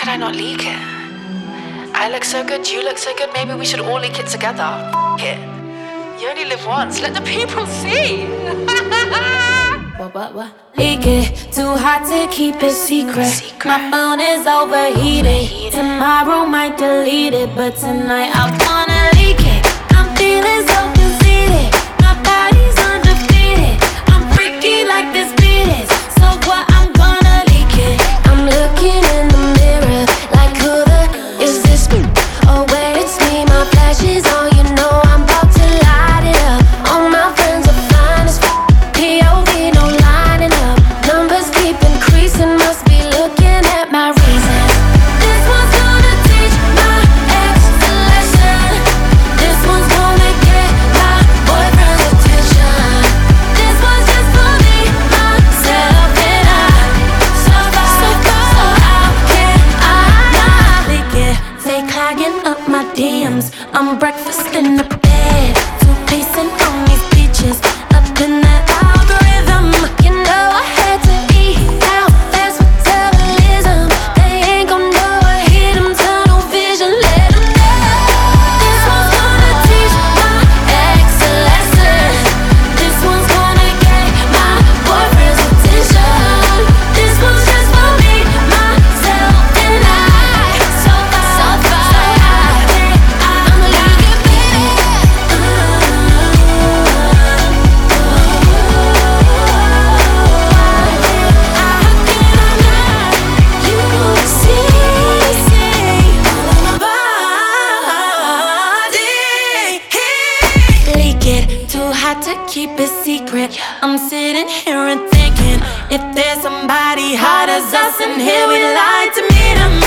could I not leak it? I look so good, you look so good, maybe we should all leak it together. F it. You only live once, let the people see. What? Leak it, too hot to keep it secret. My phone is overheated. Tomorrow might delete it, but tonight I wanna leak it. I'm feeling so conceited. My body's undefeated. I'm freaky like this beat is. So what? I'm gonna leak it. I'm looking in the mirror like who the is this? Oh wait, it's me. My flash is on. You know I'm about to light it up. All my friends are fine as f. POV, no lining up. Numbers keep increasing. Must be looking at my reasons. This one's gonna teach my ex a lesson. This one's gonna get my boyfriend's attention. This one's just for me, myself, and I. So how can I not leak it? They clogging up my DMs. I'm breakfast in the bed, two-pacing on these beaches, up in that algorithm. You know I had to eat out, that's metabolism. They ain't gon' know I hit 'em, tunnel vision, let 'em know. This one's gonna teach my ex a lesson. This one's gonna get my boyfriend's attention. This one's just for me, myself, and I. So how can I leak it, baby? Leak it, too hot to keep it secret. I'm sitting here and thinking, if there's somebody hot as us in here, we'd like to meet 'em.